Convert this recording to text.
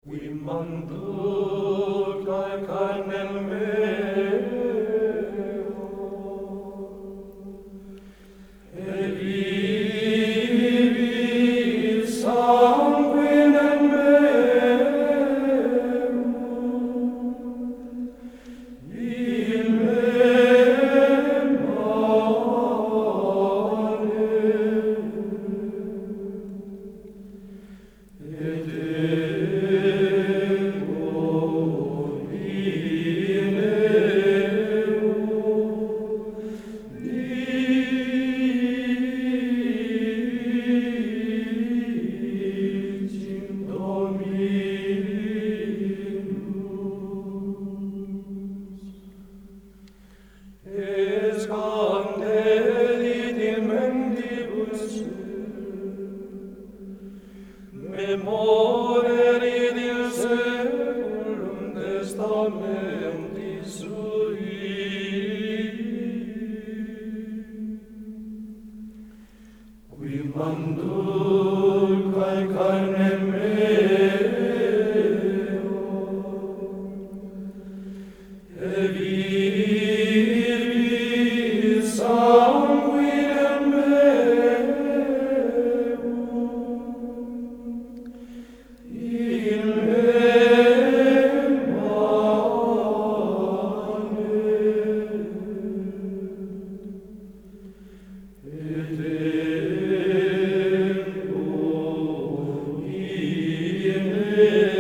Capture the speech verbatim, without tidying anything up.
Qui manduca carnem meo, et vivi sanguinem meum, in me mane, et memorerit in saeculum testamenti sui, qui manducae carnem meo, et vivi sanguinem meum, in me mane, et tempo in me